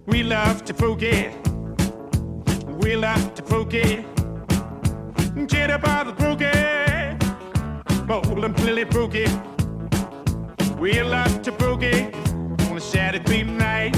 We love to boogie. We love to boogie. Jitterbug the boogie. Bowl and Billy boogie. We love to boogie on a Saturday night.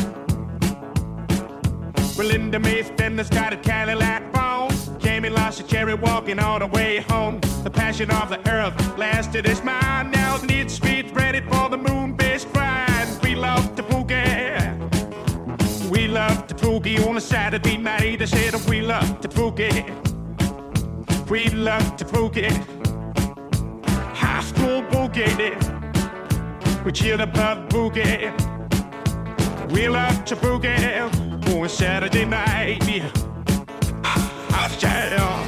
Belinda May Fender's got a Cadillac phone. Jamie lost a cherry walking all the way home. The passion of the earth lasted its mind. Now Need Street ready for the moon-based grind. We love to boogie. We love to boogie on a Saturday night. I said we love to boogie. We love to boogie. High school boogie. We cheered above boogie. We love to boogie on a Saturday night. Yeah.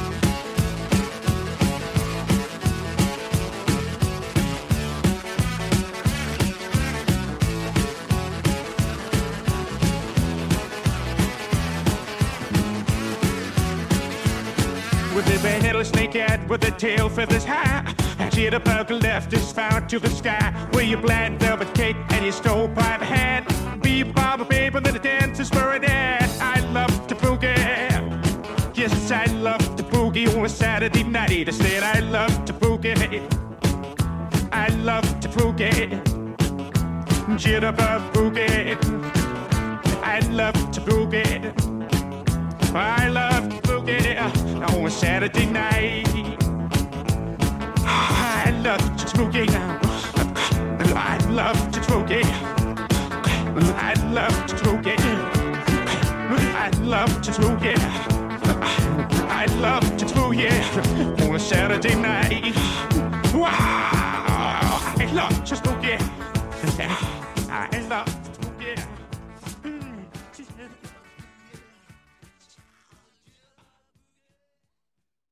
With the headless naked, with the tail feathers high, and Jitterbug left his fire to the sky. With your black velvet cake and your stovepipe hat, be Bob baby, then the dancers for a dad. I love to boogie. Yes, I love to boogie on a Saturday night. I said I love to boogie. I love to boogie. Jitterbug boogie. I love to boogie. I love to boogie on a Saturday night. I love to boogie. I love to boogie. I love to boogie. I love to boogie. I love to boogie on a Saturday night. Wow! I love to boogie. I love